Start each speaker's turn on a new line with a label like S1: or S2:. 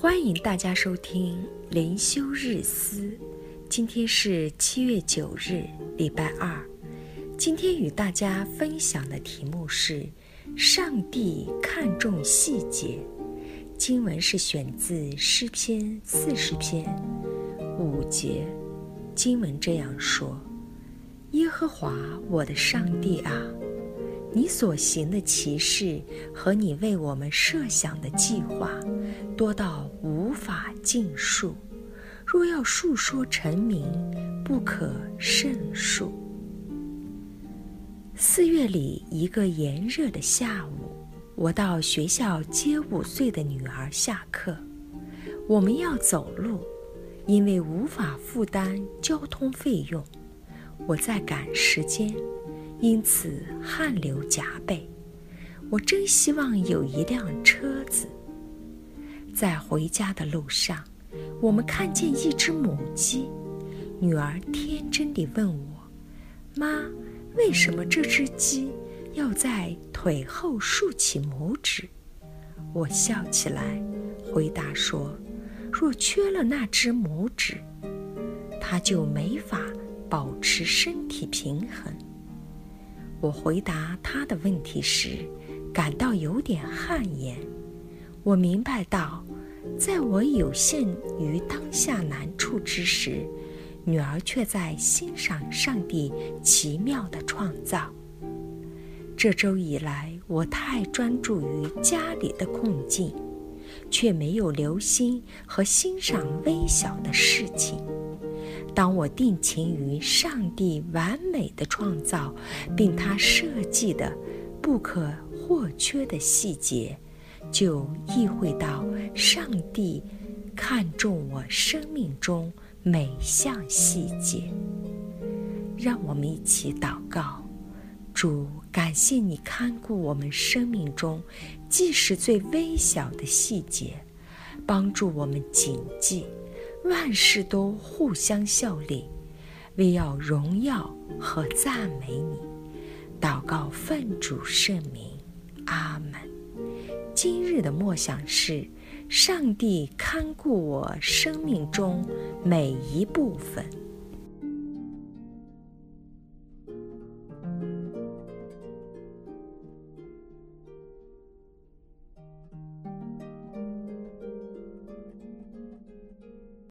S1: 欢迎大家收听灵修日思，今天是7月9日，礼拜二。今天与大家分享的题目是上帝看重细节。经文是选自诗篇40篇5节。经文这样说：耶和华我的上帝啊，你所行的奇事和你为我们设想的计划多到无法尽数，若要述说成名，不可胜数。4月里一个炎热的下午，我到学校接5岁的女儿下课。我们要走路，因为无法负担交通费用。我在赶时间，因此汗流浃背。我真希望有一辆车子。在回家的路上，我们看见一只母鸡。女儿天真地问我：妈，为什么这只鸡要在腿后竖起拇指？我笑起来，回答说：若缺了那只拇指，它就没法保持身体平衡。我回答他的问题时，感到有点汗颜。我明白到，在我有限于当下难处之时，女儿却在欣赏上帝奇妙的创造。这周以来，我太专注于家里的困境，却没有留心和欣赏微小的事情。当我定情于上帝完美的创造，并他设计的不可或缺的细节，就意会到上帝看重我生命中每项细节。让我们一起祷告。主，感谢你看顾我们生命中即使最微小的细节，帮助我们谨记万事都互相效力，为要荣耀和赞美你。祷告奉主圣名，阿们。今日的默想是：上帝看顾我生命中每一部分。